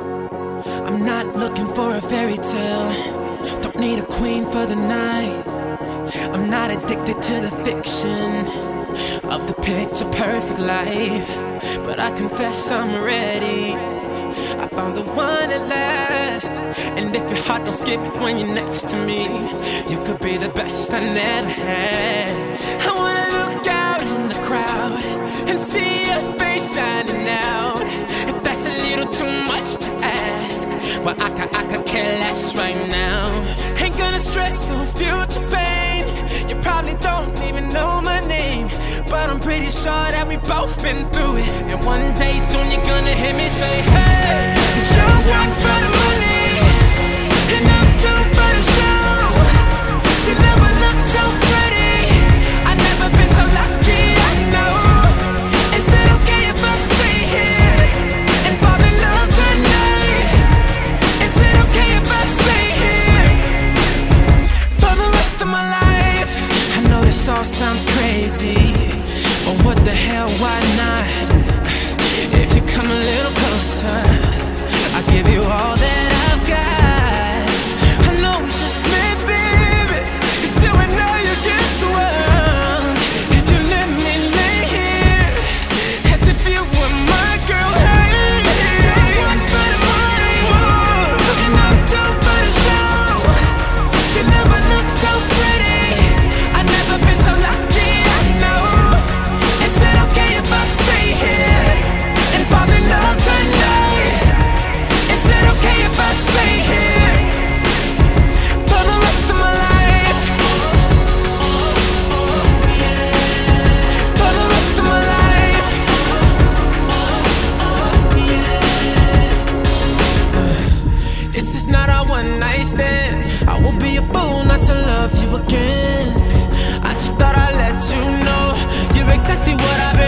I'm not looking for a fairy tale, don't need a queen for the night. I'm not addicted to the fiction of the picture perfect life, but I confess I'm ready. I found the one at last. And if your heart don't skip when you're next to me, you could be the best I never had. I wanna look out in the crowd and see your face shining out. If that's a little too much to ask, well, I could care less right now. Ain't gonna stress no future pain. You probably don't even know my name, but I'm pretty sure that we both been through it. And one day soon you're gonna hear me say, hey, you're one for the money, and I'm two for the show. You never look so pretty, I never been so lucky, I know. Is it okay if I stay here and fall in love tonight? Is it okay if I stay here for the rest of my life? I know this all sounds crazy, but what the hell, why not? If you come a little closer, I'll give you all that I've got. I know we just met, baby. It's you and I against the world. If you let me lay here, as if you were my girl. Hey, you're one for the money, and I'm two for the show. You never look so pretty, I never been so lucky, I know. Is it okay if I stay here and fall in love tonight? Is it okay if I stay here for the rest of my life? For the rest of my life. This is not our one night stand. I will be a fool not to love you again. I just thought I'd let you know you're exactly what I've been